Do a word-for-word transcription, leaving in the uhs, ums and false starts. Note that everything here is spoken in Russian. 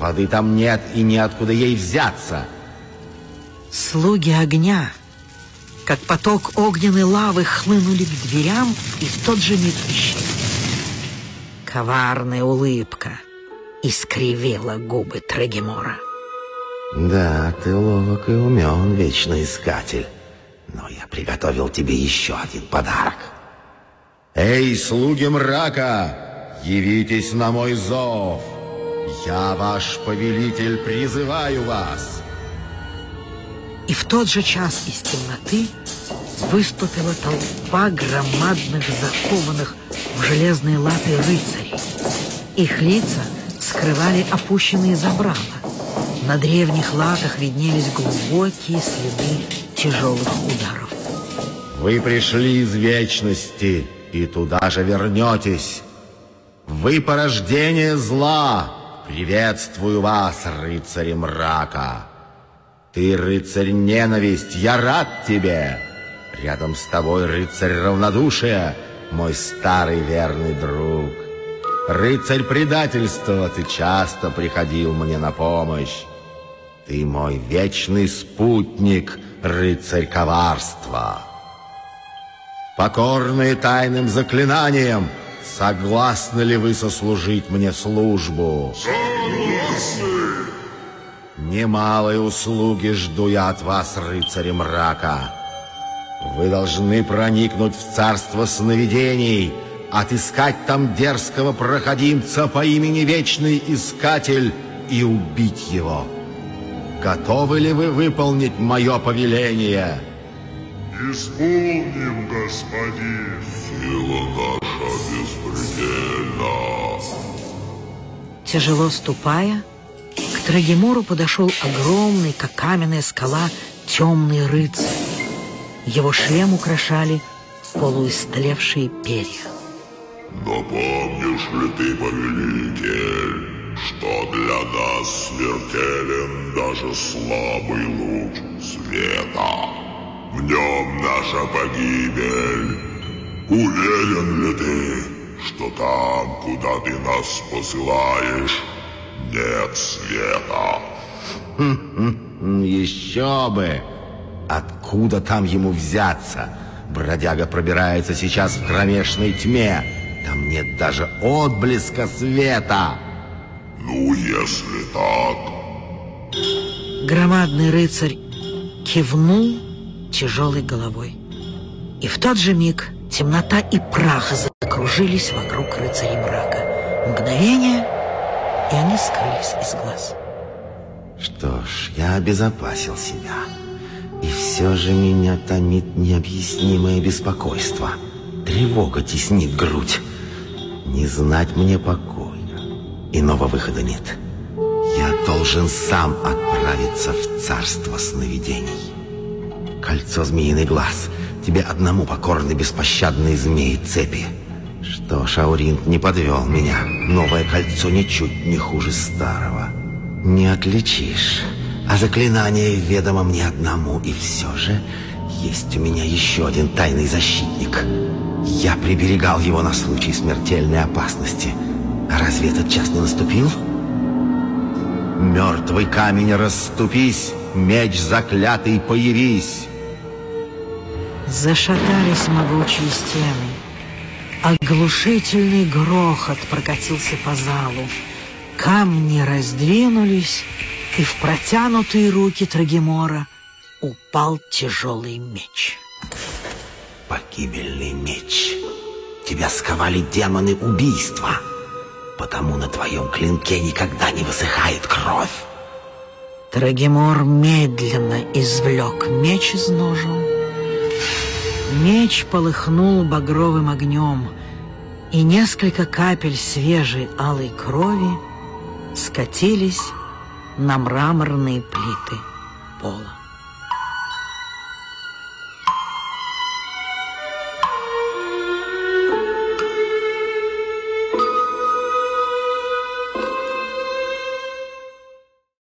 Воды там нет и неоткуда ей взяться. Слуги огня, как поток огненной лавы, хлынули к дверям и в тот же миг исчезли. Коварная улыбка искривила губы Трегемора. Да, ты ловок и умен, вечный искатель. Но я приготовил тебе еще один подарок. Эй, слуги мрака, явитесь на мой зов. Я, ваш повелитель, призываю вас. И в тот же час из темноты выступила толпа громадных, закованных в железные латы рыцарей. Их лица скрывали опущенные забрала. На древних латах виднелись глубокие следы тяжелых ударов. Вы пришли из вечности и туда же вернетесь. Вы порождение зла. Приветствую вас, рыцари мрака. Ты рыцарь ненависть, я рад тебе. Рядом с тобой рыцарь равнодушия, мой старый верный друг. Рыцарь предательства, ты часто приходил мне на помощь. Ты мой вечный спутник, рыцарь коварства. Покорные тайным заклинаниям, согласны ли вы сослужить мне службу? Согласны! Немалые услуги жду я от вас, рыцари мрака. Вы должны проникнуть в царство сновидений, отыскать там дерзкого проходимца по имени Вечный Искатель и убить его. Готовы ли вы выполнить мое повеление? Исполним, господин. Сила наша беспредельна. Тяжело ступая, к Трегемору подошел огромный, как каменная скала, темный рыцарь. Его шлем украшали полуистлевшие перья. Но помнишь ли ты, повелитель, что для нас смертелен даже слабый луч света? В нем наша погибель. Уверен ли ты, что там, куда ты нас посылаешь, нет света? Еще бы! Откуда там ему взяться? Бродяга пробирается сейчас в кромешной тьме. Там нет даже отблеска света. Ну, если так... Громадный рыцарь кивнул тяжелой головой. И в тот же миг темнота и прах закружились вокруг рыцарей мрака. Мгновение, и они скрылись из глаз. Что ж, я обезопасил себя. И все же меня томит необъяснимое беспокойство. Тревога теснит грудь. Не знать мне покоя. Иного выхода нет. Я должен сам отправиться в царство сновидений. Кольцо змеиный глаз. Тебе одному покорны беспощадные змеи цепи. Что ж, Ауринт не подвел меня. Новое кольцо ничуть не хуже старого. Не отличишь. А заклинание ведомо мне одному. И все же есть у меня еще один тайный защитник. Я приберегал его на случай смертельной опасности. А разве этот час не наступил? Мертвый камень, расступись, меч заклятый, появись. Зашатались могучие стены. Оглушительный грохот прокатился по залу. Камни раздвинулись, и в протянутые руки Трегемора упал тяжелый меч. Погибельный меч. Тебя сковали демоны убийства. Потому на твоем клинке никогда не высыхает кровь. Трегемор медленно извлек меч из ножен. Меч полыхнул багровым огнем, и несколько капель свежей алой крови скатились на мраморные плиты пола.